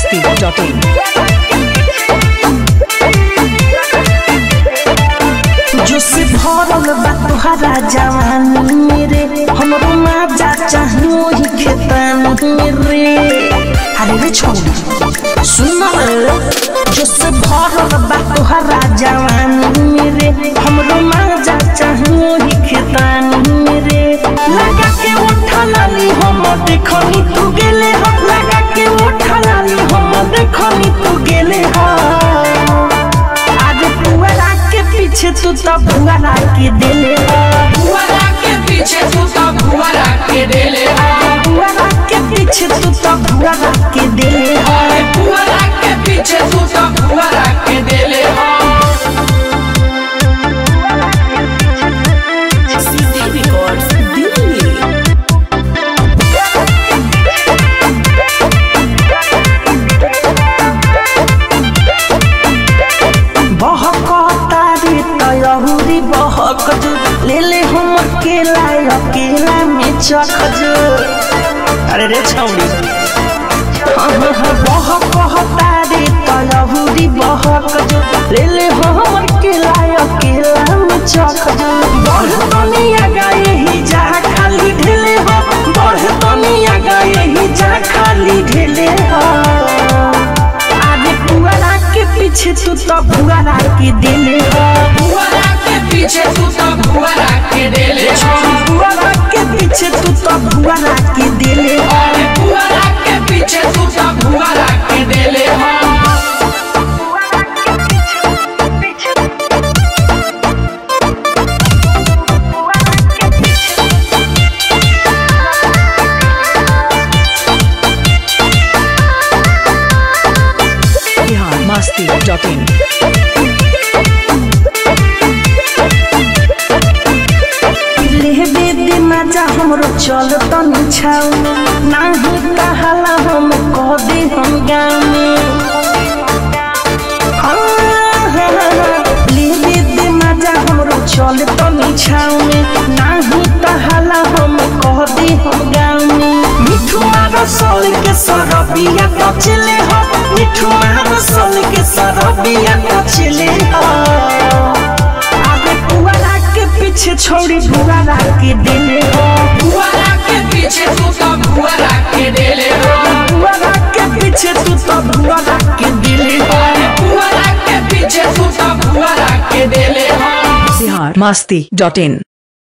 biharmasti.in जो से भरल बा तोहरा जवानी मेरे हमरो माजा चाहिए ही खेतानी मेरे। अरे रे छोड़ी सुन जो से भरल बा तोहरा जवानी मेरे हमरो माजा चाहिए ही खेतानी मेरे। लगा के उठा लाली हम देखनी तू गेले हो, लगा के उठा लाली हम देखनी तू गेले हो। पीछे तू तो भुआरा के देले भुआरा के पीछे तू तो भुआरा के देले भुआरा के पीछे तू तो भुआरा के देले भुआरा के पीछे तू तो भुआरा के देले CD Records दिल्ली। लहुरी बहक जो ले ले हम अकेला में चख जो। अरे रे छौड़ी बहकता रे लहुरी बहक जो ले ले हम अकेला में चख जो। बढ़ तनिया गाए ही जा खाली ढेले हो, बढ़ तनिया गाए ही जा खाली ढेले हो। आगे पुआरा के पीछे तू तो भुआरा के देले हो, भुआरा के पीछे तू तो भुआरा के देले भुआरा के पीछे तू तो भुआरा के देले भुआरा के पीछे तू तो भुआरा के देले biharmasti.in हमरो चल तनी छाऊ नाही कहला हम कह दे हम गाँव में। ले दे मजा हमरो चल तनी छाऊ में नाही कहला हम कह दे हम गाँव में। मिठू मारो सोल के सरबिया तो चले हो, मिठू मारो सोल के सरबिया तो चले हो। पीछे छोड़ी भुआरा के देले हो, भुआरा के पीछे तू तो भुआरा के देले भुआरा के पीछे तू तो भुआरा के देले भुआरा के पीछे तू तो भुआरा के देले biharmasti.in